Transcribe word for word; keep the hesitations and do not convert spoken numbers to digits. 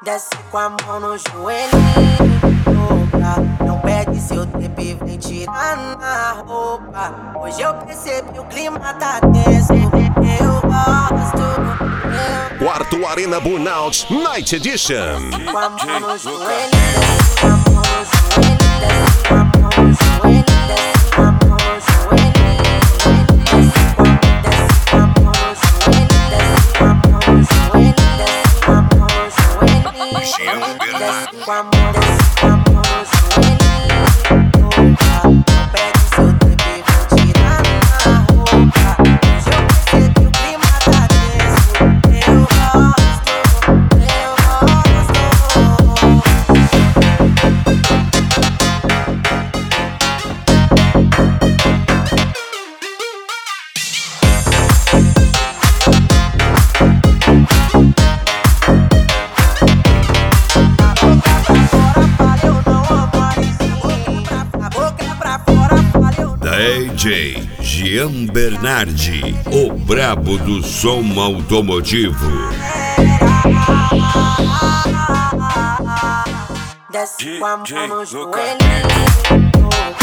Desce com a mão no joelhinho, louca. Não pede seu tempo e vem tirar na roupa. Hoje eu percebi o clima tá tenso. Eu gosto, eu Quarto Arena Burnout Night Edition. desce com a mão no joelho, desce com a mão no joelho, desce com a mão no joelho, desce com a mão no joelho, desce com a desce com a mão no joelho, desce com a mão no joelho, desce com a mão no joelho, desce com a mão, desce com a mão no joelho, louca. Não pede seu tempo e vem tirar na roupa. Hoje eu percebi o clima tá tenso. Eu gosto, eu gosto. D J Jean Bernardi, o brabo do som automotivo. Desce com a mão no joelho,